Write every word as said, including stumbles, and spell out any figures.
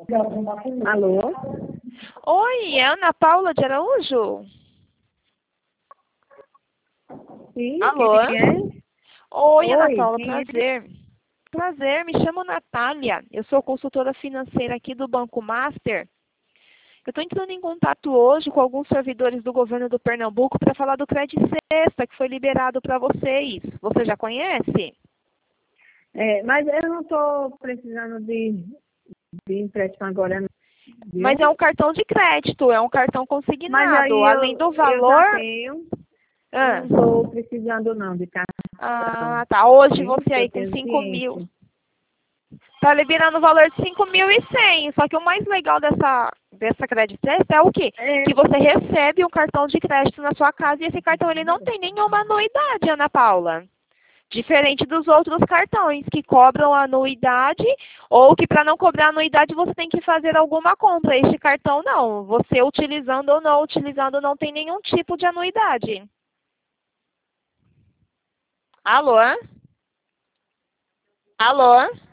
Alô? Oi, é Ana Paula de Araújo? Sim, Alô? quem é? Oi, Ana Oi, Paula, quem é? prazer. Prazer, me chamo Natália. Eu sou consultora financeira aqui do Banco Master. Eu estou entrando em contato hoje com alguns servidores do governo do Pernambuco para falar do Crédito Sexta, que foi liberado para vocês. Você já conhece? É, mas eu não estou precisando de, de empréstimo agora, não, Mas é viu? um cartão de crédito, é um cartão Mas consignado. aí Além eu, do eu já valor. tenho, eu Ah, não estou precisando não de cartão, ah, tá. Hoje viu? você Porque eu aí com tenho cinco mil. ciência. Tá liberando o valor de cinco mil e cem. Só que o mais legal dessa, dessa Credit Test é o quê? É, Que você recebe um cartão de crédito na sua casa e esse cartão ele não tem nenhuma anuidade, Ana Paula. Diferente dos outros cartões que cobram anuidade ou que para não cobrar anuidade você tem que fazer alguma compra. Este cartão não. Você utilizando ou não utilizando não tem nenhum tipo de anuidade. Alô? Alô?